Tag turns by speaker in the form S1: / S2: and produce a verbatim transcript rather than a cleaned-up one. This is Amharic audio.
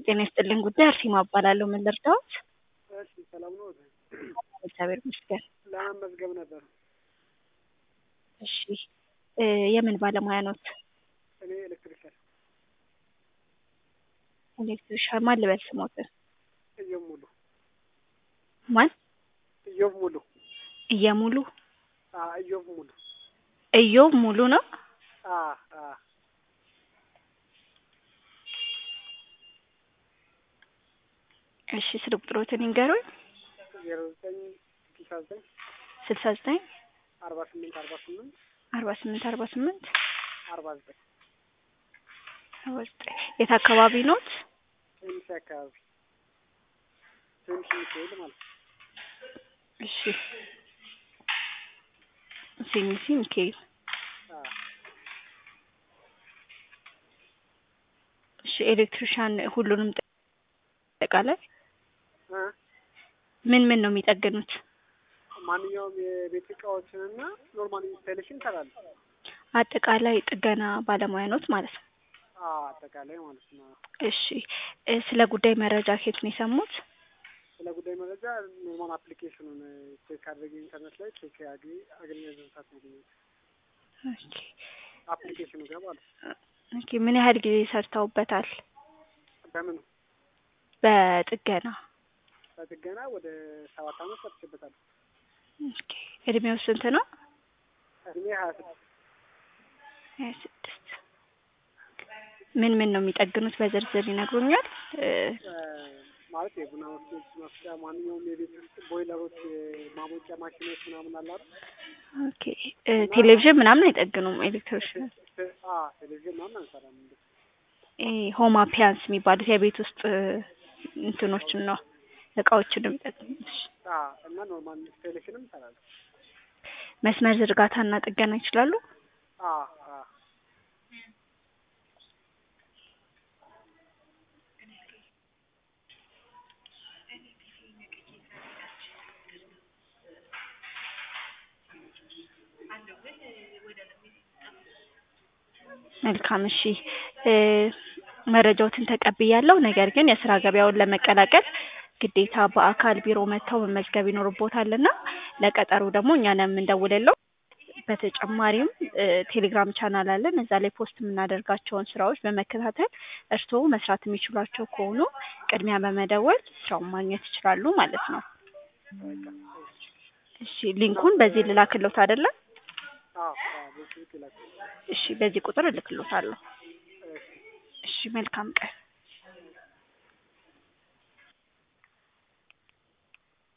S1: ጤና ይስጥልኝ ጉዳይ አርሴማ እባላለሁ። ምን ልርዳዎት?
S2: እሺ ሰላም ነው።
S1: እግዚአብሔር ይመስገን።
S2: ለመመዝገብ ነበር።
S1: እሺ እ የምን ባለሙያ ኖት?
S2: እኔ ኤሌክትሪሻን
S1: ኤሌክትሪሻን። ማን ልበል ስሞትን?
S2: እዮብ ሙሉ።
S1: ማን?
S2: እዮብ ሙሉ።
S1: እየሙሉ
S2: አ እዮብ ሙሉ።
S1: እዮብ ሙሉ ነው?
S2: አ አ
S1: እሺ ስልክ ቁጥሮትን ይንገሩኝ።
S2: ዜሮ ዘጠኝ ስልሳ ዘጠኝ
S1: ስልሳ ዘጠኝ
S2: አርባ ስምንት አርባ ስምንት
S1: አርባ ስምንት አርባ ስምንት
S2: አርባ ዘጠኝ
S1: አርባ ዘጠኝ የት አካባቢ ኖት?
S2: ሴሚሲ አካባቢ ሴሚሲ ሚካኤል ማለት ነው።
S1: እሺ ሴሚሲ ሚካኤል።
S2: አ
S1: እሺ ኤሌክትሪሻን ሁሉንም ጠቃላይ
S2: አ
S1: ምን ምን ነው የሚጠግኑት?
S2: ማንኛውም የቤት እቃዎችንና ኖርማል ኢንስታሌሽን እሰራለሁ።
S1: አጠቃላይ ጥገና ባለሙያ ኖት ማለት ነው?
S2: አ አጠቃላይ ማለት ነው።
S1: እሺ እ ስለ ጉዳይ መረጃ ከየት ነው የሰሙት?
S2: ስለ ጉዳይ መረጃ ኖርማል አፕሊኬሽኑን ቼክ አድርጌ ኢንተርኔት ላይ ቼክ አድርጌ አገኘሁት ዘንሳት ነው።
S1: ኦኬ
S2: አፕሊኬሽኑ ጋር ማለት ነው።
S1: ኦኬ ምን ያህል ጊዜ ሰርተውበታል?
S2: በምኑ?
S1: በጥገና
S2: በጥገና ወደ ሰባት አመት ሰርቼበታለሁ።
S1: ኦኬ እድሜው ስንት ነው?
S2: እድሜ ሀያ ስድስት
S1: ሀያ ስድስት ምን ምን ነው የሚጠግኑት በዝርዝር ይነግሩኛል? እ
S2: ማለት የቡና ወፍጮች መፍጫ፣ ማንኛውም የቤት ውስጥ ቦይለሮች፣ ማሞቂያ ማሽኖች ምናምን አለ አይደል?
S1: ኦኬ እ ቴሌቪዥን ምናምን አይጠግኑም ኤሌክትሪሻን?
S2: አ ቴሌቪዥን ምናምን አንሰራም። እንዴ
S1: እ ሆም አፒያንስ የሚባሉት የቤት ውስጥ እንትኖችን ነው እቃዎችን ነው የሚጠግኑት?
S2: አ እና ኖርማል ኢንስታሌሽንም እሰራለሁ።
S1: መስመር ዝርጋታና ጥገና ይችላሉ?
S2: አ አ
S1: መልካም እሺ እ መረጃዎትን ተቀብያለሁ። ነገር ግን የስራ ገበያውን ለመቀላቀል ግዴታ በአካል ቢሮ መጥተው መመዝገብ ይኖርቦታልና ለቀጠሮ ደግሞ እኛ ነን የምንደውልልዎ። በተጨማሪም እ ቴሌግራም ቻናል አለን። እዛ ላይ ፖስት የምናደርጋቸውን ስራዎች በመከታተል እርስዎ መስራት የሚችሏቸው ከሆኑ ቅድሚያ በመደወል ስራውን ማግኘት ይችላሉ ማለት ነው። እሺ ሊንኩን በዚህ ልላክልዎት አይደለ?
S2: አ አ በዚህ ይላል።
S1: እሺ በዚህ ቁጥር እልክልዎታለሁ። እሺ መልካም ቀን።